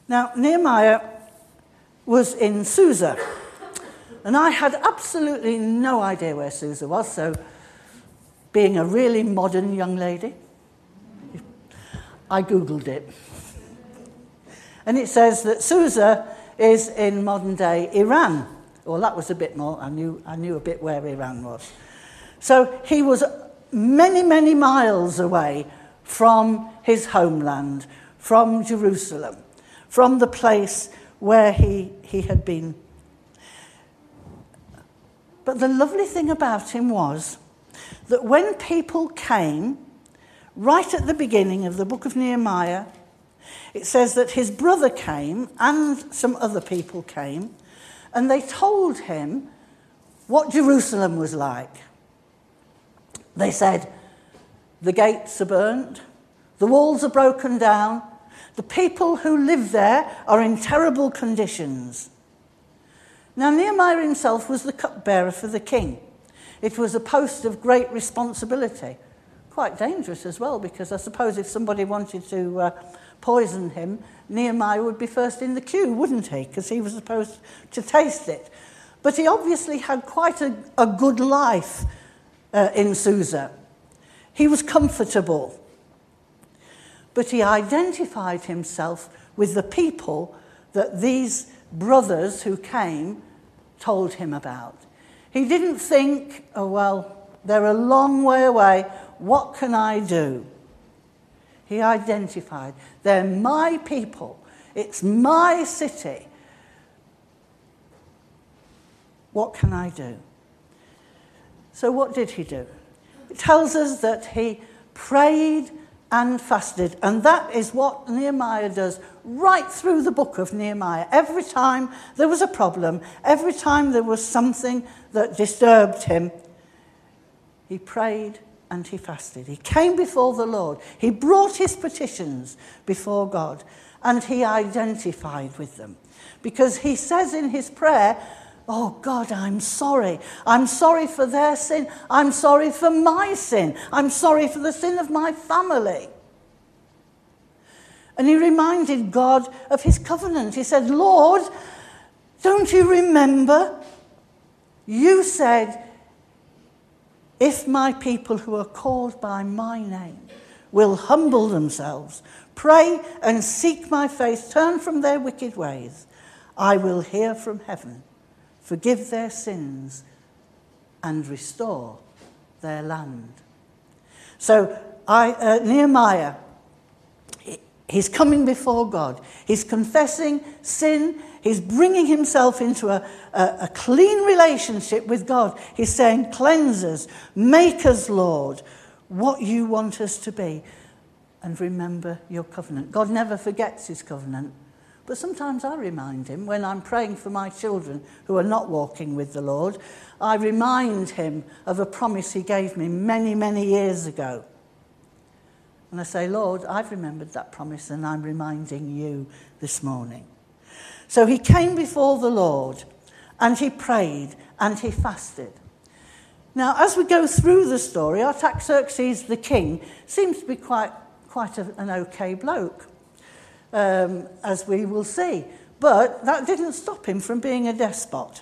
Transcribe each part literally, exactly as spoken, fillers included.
Now, Nehemiah was in Susa, and I had absolutely no idea where Susa was, so being a really modern young lady, I Googled it. And it says that Susa is in modern-day Iran. Well, that was a bit more. I knew, I knew a bit where Iran was. So he was many, many miles away from his homeland, from Jerusalem, from the place where he, he had been. But the lovely thing about him was that when people came, right at the beginning of the book of Nehemiah, it says that his brother came and some other people came, and they told him what Jerusalem was like. They said, the gates are burnt, the walls are broken down, the people who live there are in terrible conditions. Now, Nehemiah himself was the cupbearer for the king. It was a post of great responsibility. Quite dangerous as well, because I suppose if somebody wanted to uh, poison him, Nehemiah would be first in the queue, wouldn't he? Because he was supposed to taste it. But he obviously had quite a, a good life uh, in Susa. He was comfortable. But he identified himself with the people that these brothers who came told him about. He didn't think, oh, well, they're a long way away. What can I do? He identified, they're my people. It's my city. What can I do? So what did he do? It tells us that he prayed and fasted. And that is what Nehemiah does right through the book of Nehemiah. Every time there was a problem, every time there was something that disturbed him, he prayed and he fasted. He came before the Lord. He brought his petitions before God, and he identified with them. Because he says in his prayer, oh God, I'm sorry. I'm sorry for their sin. I'm sorry for my sin. I'm sorry for the sin of my family. And he reminded God of his covenant. He said, Lord, don't you remember? You said, if my people who are called by my name will humble themselves, pray and seek my face, turn from their wicked ways, I will hear from heaven, forgive their sins, and restore their land. So I, uh, Nehemiah, he's coming before God. He's confessing sin. He's bringing himself into a, a, a clean relationship with God. He's saying, cleanse us, make us, Lord, what you want us to be. And remember your covenant. God never forgets his covenant. But sometimes I remind him when I'm praying for my children who are not walking with the Lord. I remind him of a promise he gave me many, many years ago. And I say, Lord, I've remembered that promise and I'm reminding you this morning. So he came before the Lord and he prayed and he fasted. Now, as we go through the story, Artaxerxes the king seems to be quite, quite a, an okay bloke, um, as we will see. But that didn't stop him from being a despot.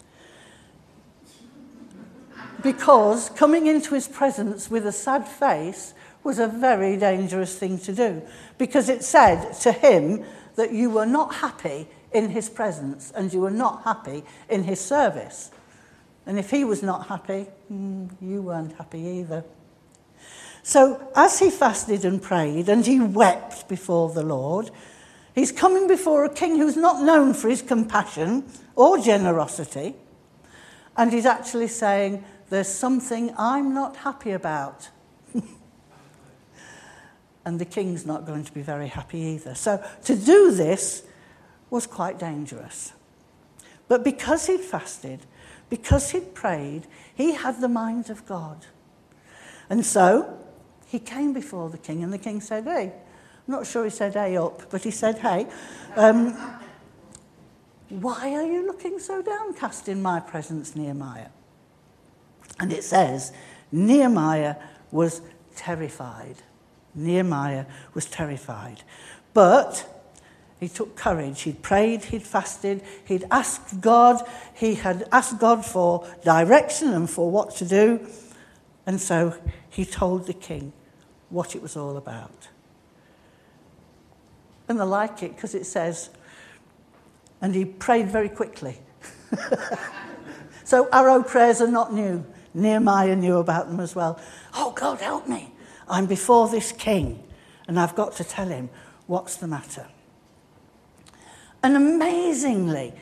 Because coming into his presence with a sad face was a very dangerous thing to do, because it said to him that you were not happy in his presence and you were not happy in his service. And if he was not happy, you weren't happy either. So as he fasted and prayed and he wept before the Lord, he's coming before a king who's not known for his compassion or generosity, and he's actually saying, there's something I'm not happy about. And the king's not going to be very happy either. So to do this was quite dangerous. But because he'd fasted, because he'd prayed, he had the mind of God. And so he came before the king, and the king said, hey, I'm not sure he said hey up, but he said, hey, um, why are you looking so downcast in my presence, Nehemiah? And it says, Nehemiah was terrified. Nehemiah was terrified. But He took courage. He'd prayed, he'd fasted, he'd asked God, he had asked God for direction and for what to do. And so he told the king what it was all about. And I like it because it says, and he prayed very quickly. So arrow prayers are not new. Nehemiah knew about them as well. Oh, God, help me. I'm before this king, and I've got to tell him what's the matter. And amazingly,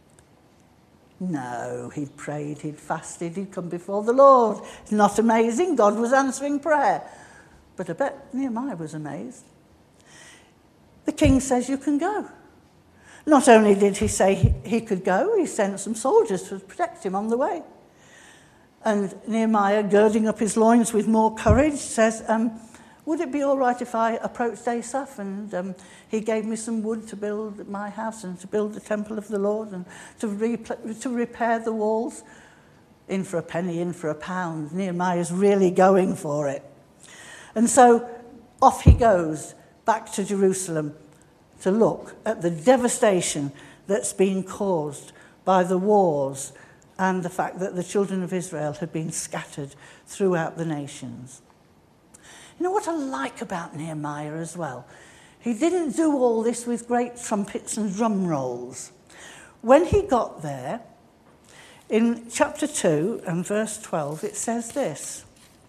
no, he'd prayed, he'd fasted, he'd come before the Lord. It's not amazing. God was answering prayer. But I bet Nehemiah was amazed. The king says, you can go. Not only did he say he, he could go, he sent some soldiers to protect him on the way. And Nehemiah, girding up his loins with more courage, says, um, would it be all right if I approached Asaph and um, he gave me some wood to build my house and to build the temple of the Lord and to, re- to repair the walls? In for a penny, in for a pound. Nehemiah's really going for it. And so off he goes back to Jerusalem to look at the devastation that's been caused by the wars and the fact that the children of Israel had been scattered throughout the nations. You know what I like about Nehemiah as well? He didn't do all this with great trumpets and drum rolls. When he got there, in chapter two and verse twelve, it says this.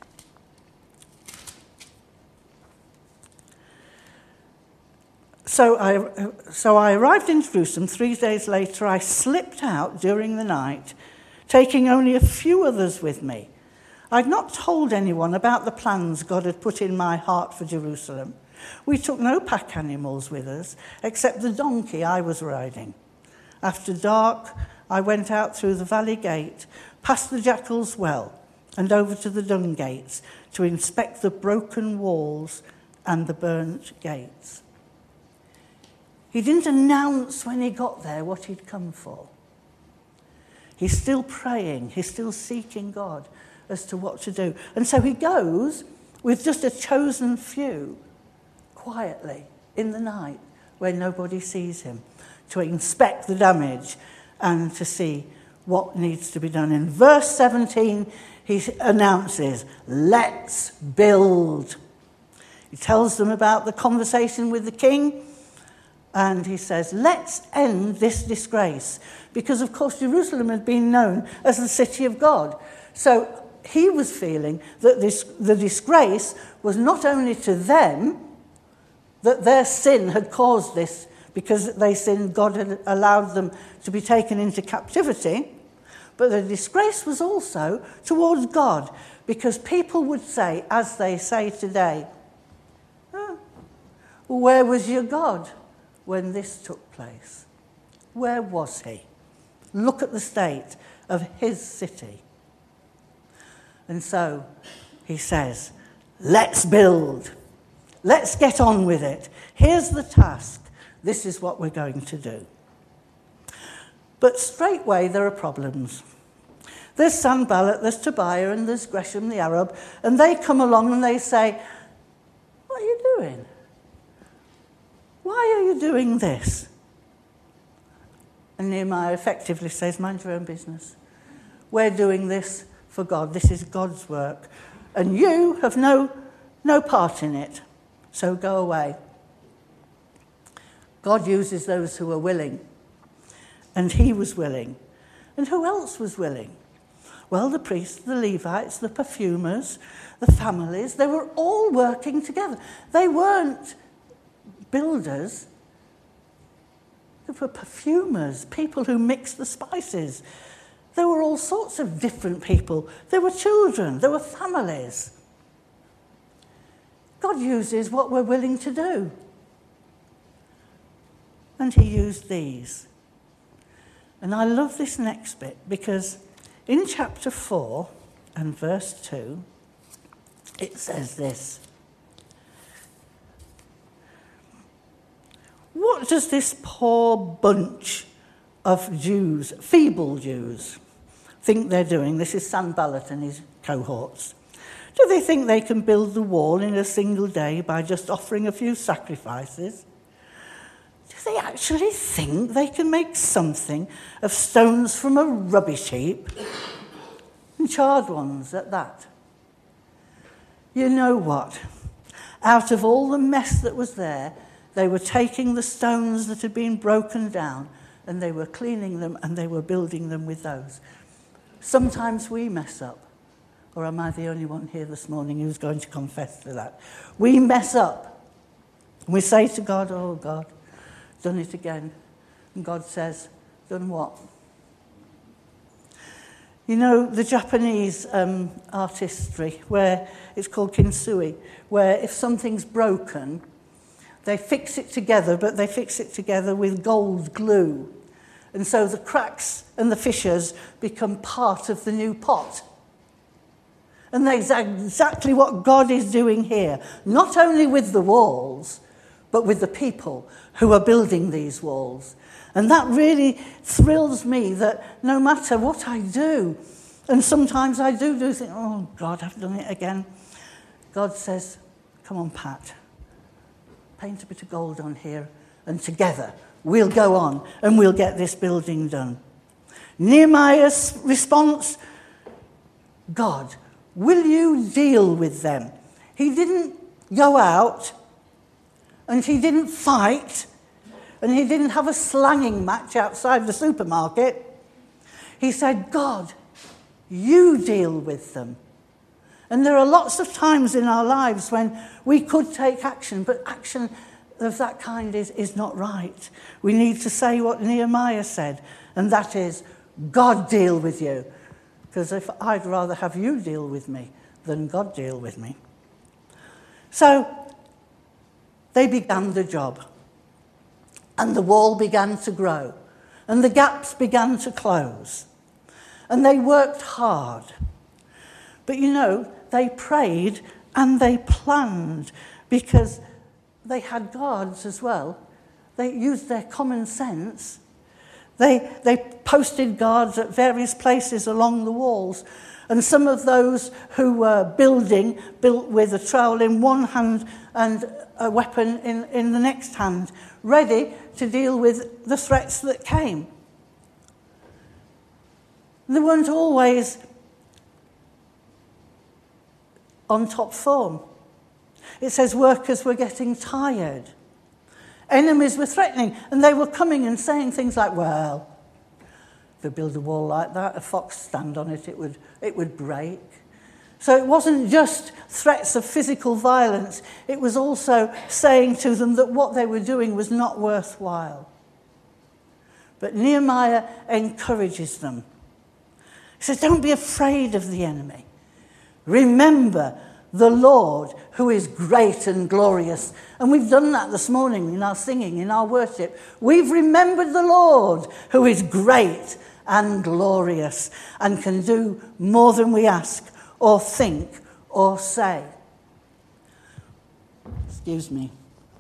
So I, so I arrived in Jerusalem. Three days later, I slipped out during the night, taking only a few others with me. I'd not told anyone about the plans God had put in my heart for Jerusalem. We took no pack animals with us, except the donkey I was riding. After dark, I went out through the valley gate, past the jackal's well, and over to the dung gates to inspect the broken walls and the burnt gates. He didn't announce when he got there what he'd come for. He's still praying, he's still seeking God as to what to do. And so he goes with just a chosen few, quietly, in the night, where nobody sees him, to inspect the damage and to see what needs to be done. In verse seventeen, he announces, let's build. He tells them about the conversation with the king, and he says, let's end this disgrace. Because, of course, Jerusalem had been known as the city of God. So he was feeling that this, the disgrace was not only to them, that their sin had caused this, because they sinned, God had allowed them to be taken into captivity, but the disgrace was also towards God, because people would say, as they say today, oh, where was your God when this took place? Where was he? Look at the state of his city. And so he says, let's build. Let's get on with it. Here's the task. This is what we're going to do. But straightway there are problems. There's Sanballat, there's Tobiah, and there's Geshem the Arab, and they come along and they say, what are you doing? Why are you doing this? And Nehemiah effectively says, mind your own business. We're doing this for God. This is God's work. And you have no, no part in it. So go away. God uses those who are willing. And he was willing. And who else was willing? Well, the priests, the Levites, the perfumers, the families, they were all working together. They weren't builders. They were perfumers, people who mixed the spices. There were all sorts of different people. There were children, there were families. God uses what we're willing to do. And he used these. And I love this next bit, because in chapter four and verse two, it says this. What does this poor bunch of Jews, feeble Jews, think they're doing? This is Sanballat and his cohorts. Do they think they can build the wall in a single day by just offering a few sacrifices? Do they actually think they can make something of stones from a rubbish heap? And charred ones at that. You know what? Out of all the mess that was there, they were taking the stones that had been broken down and they were cleaning them and they were building them with those. Sometimes we mess up. Or am I the only one here this morning who's going to confess to that? We mess up. We say to God, oh God, done it again. And God says, done what? You know, the Japanese um, artistry, where it's called kintsugi, where if something's broken, they fix it together, but they fix it together with gold glue. And so the cracks and the fissures become part of the new pot. And that's exactly what God is doing here, not only with the walls, but with the people who are building these walls. And that really thrills me, that no matter what I do, and sometimes I do do think, oh God, I've done it again. God says, come on, Pat, paint a bit of gold on here, and together we'll go on and we'll get this building done. Nehemiah's response, God, will you deal with them? He didn't go out and he didn't fight and he didn't have a slanging match outside the supermarket. He said, God, you deal with them. And there are lots of times in our lives when we could take action, but action of that kind is, is not right. We need to say what Nehemiah said, and that is, God deal with you. Because if I'd rather have you deal with me than God deal with me. So they began the job. And the wall began to grow. And the gaps began to close. And they worked hard. But you know, they prayed and they planned because they had guards as well. They used their common sense. They, they posted guards at various places along the walls. And some of those who were building built with a trowel in one hand and a weapon in, in the next hand, ready to deal with the threats that came. They weren't always on top form. It says workers were getting tired. Enemies were threatening, and they were coming and saying things like, well, if we build a wall like that, a fox stand on it, it would, it would break. So it wasn't just threats of physical violence. It was also saying to them that what they were doing was not worthwhile. But Nehemiah encourages them. He says, don't be afraid of the enemy. Remember the Lord who is great and glorious. And we've done that this morning in our singing, in our worship. We've remembered the Lord who is great and glorious and can do more than we ask or think or say. Excuse me.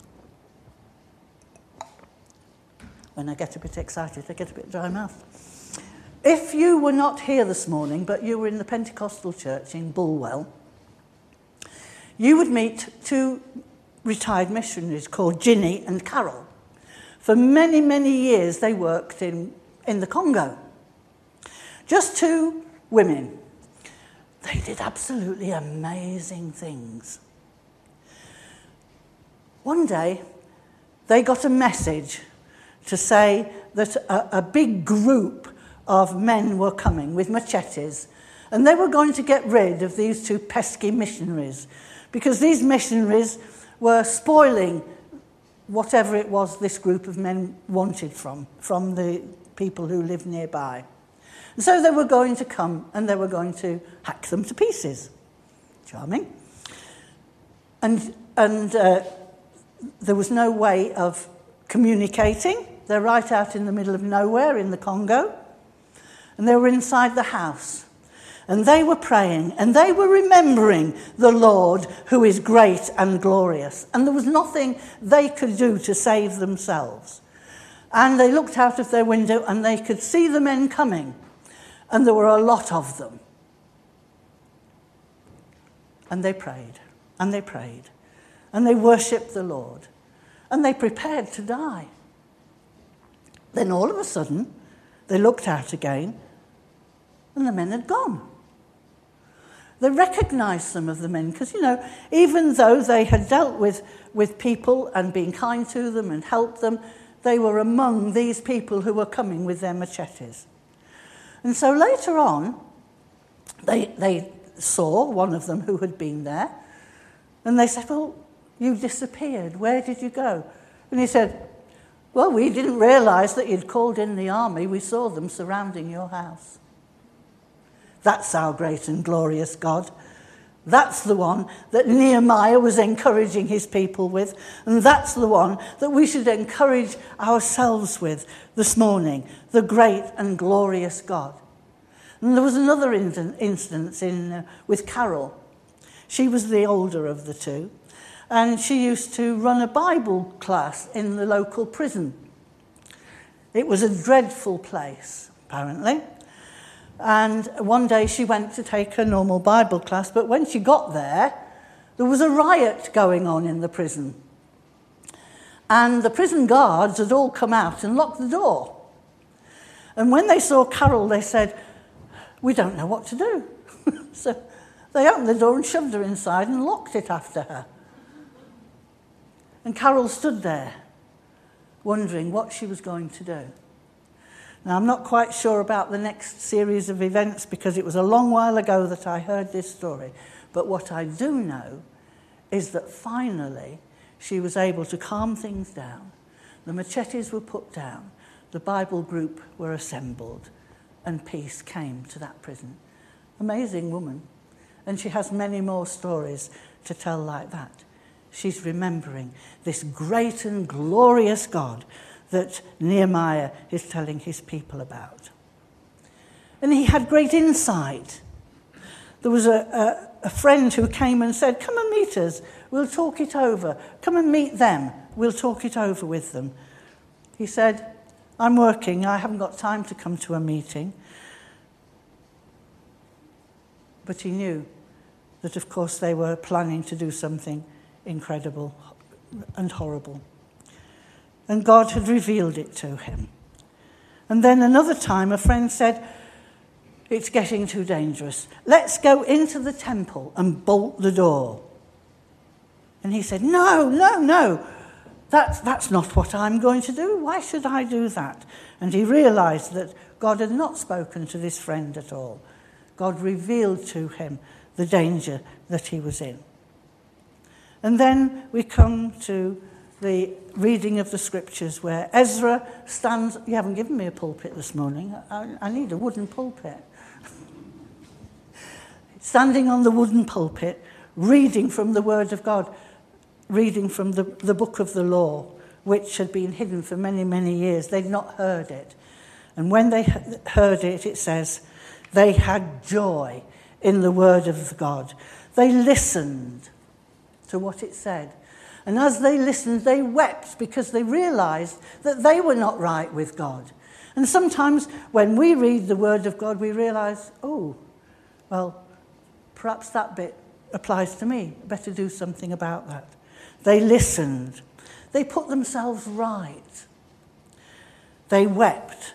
When I get a bit excited, I get a bit dry mouth. If you were not here this morning, but you were in the Pentecostal church in Bulwell, you would meet two retired missionaries called Ginny and Carol. For many, many years, they worked in, in the Congo. Just two women. They did absolutely amazing things. One day, they got a message to say that a, a big group of men were coming with machetes, and they were going to get rid of these two pesky missionaries, because these missionaries were spoiling whatever it was this group of men wanted from, from the people who lived nearby. And so they were going to come and they were going to hack them to pieces. Charming. And, and uh, there was no way of communicating. They're right out in the middle of nowhere in the Congo. And they were inside the house. And they were praying, and they were remembering the Lord who is great and glorious. And there was nothing they could do to save themselves. And they looked out of their window, and they could see the men coming. And there were a lot of them. And they prayed, and they prayed, and they worshipped the Lord. And they prepared to die. Then all of a sudden, they looked out again, and the men had gone. They recognised some of the men because, you know, even though they had dealt with, with people and been kind to them and helped them, they were among these people who were coming with their machetes. And so later on, they, they saw one of them who had been there, and they said, well, you disappeared. Where did you go? And he said, well, we didn't realise that you'd called in the army. We saw them surrounding your house. That's our great and glorious God. That's the one that Nehemiah was encouraging his people with, and that's the one that we should encourage ourselves with this morning, the great and glorious God. And there was another instance in, uh, with Carol. She was the older of the two, and she used to run a Bible class in the local prison. It was a dreadful place, apparently. And one day she went to take her normal Bible class, but when she got there, there was a riot going on in the prison. And the prison guards had all come out and locked the door. And when they saw Carol, they said, we don't know what to do. So they opened the door and shoved her inside and locked it after her. And Carol stood there, wondering what she was going to do. Now, I'm not quite sure about the next series of events because it was a long while ago that I heard this story. But what I do know is that finally she was able to calm things down. The machetes were put down, the Bible group were assembled, and peace came to that prison. Amazing woman. And she has many more stories to tell like that. She's remembering this great and glorious God that Nehemiah is telling his people about. And he had great insight. There was a, a, a friend who came and said, come and meet us, we'll talk it over. Come and meet them, we'll talk it over with them. He said, I'm working, I haven't got time to come to a meeting. But he knew that, of course, they were planning to do something incredible and horrible. And God had revealed it to him. And then another time a friend said, it's getting too dangerous. Let's go into the temple and bolt the door. And he said, no, no, no. That's, that's not what I'm going to do. Why should I do that? And he realised that God had not spoken to this friend at all. God revealed to him the danger that he was in. And then we come to the reading of the scriptures where Ezra stands. You haven't given me a pulpit this morning. I, I need a wooden pulpit. Standing on the wooden pulpit, reading from the Word of God, reading from the, the book of the law, which had been hidden for many, many years. They'd not heard it. And when they heard it, it says, they had joy in the Word of God. They listened to what it said. And as they listened, they wept because they realised that they were not right with God. And sometimes when we read the Word of God, we realise, oh, well, perhaps that bit applies to me. I better do something about that. They listened. They put themselves right. They wept.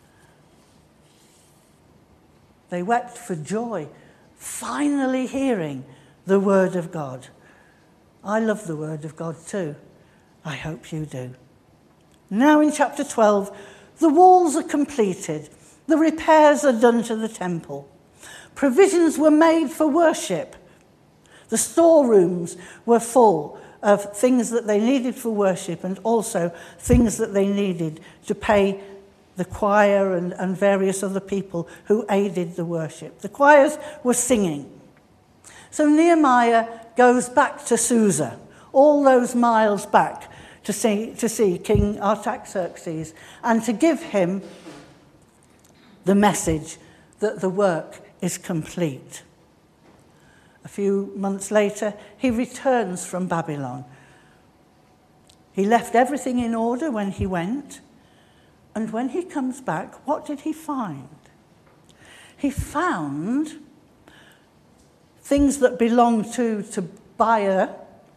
They wept for joy, finally hearing the Word of God. I love the Word of God too. I hope you do. Now in chapter twelve, the walls are completed. The repairs are done to the temple. Provisions were made for worship. The storerooms were full of things that they needed for worship and also things that they needed to pay the choir and, and various other people who aided the worship. The choirs were singing. So Nehemiah goes back to Susa, all those miles back to see, to see King Artaxerxes and to give him the message that the work is complete. A few months later, he returns from Babylon. He left everything in order when he went, and when he comes back, what did he find? He found things that belonged to Tobiah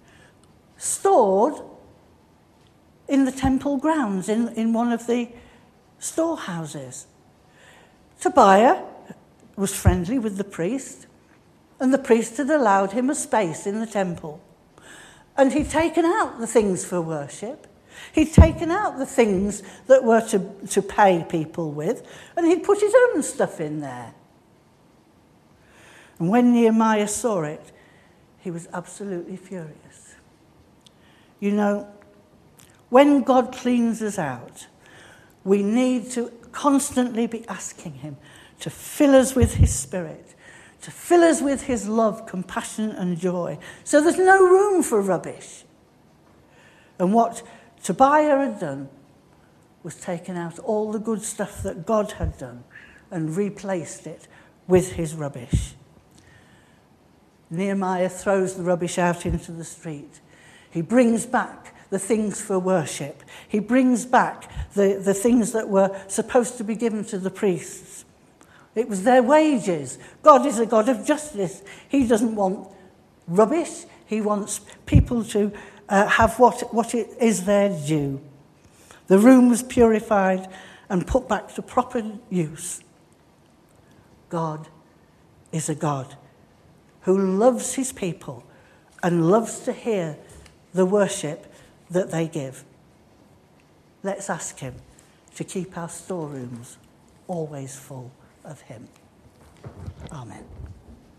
stored in the temple grounds, in, in one of the storehouses. Tobiah was friendly with the priest, and the priest had allowed him a space in the temple. And he'd taken out the things for worship. He'd taken out the things that were to, to pay people with, and he'd put his own stuff in there. And when Nehemiah saw it, he was absolutely furious. You know, when God cleans us out, we need to constantly be asking him to fill us with his Spirit, to fill us with his love, compassion and joy, so there's no room for rubbish. And what Tobiah had done was taken out all the good stuff that God had done and replaced it with his rubbish. Nehemiah throws the rubbish out into the street. He brings back the things for worship. He brings back the, the things that were supposed to be given to the priests. It was their wages. God is a God of justice. He doesn't want rubbish. He wants people to uh, have what, what it is their due. The room was purified and put back to proper use. God is a God who loves his people and loves to hear the worship that they give. Let's ask him to keep our storerooms always full of him. Amen.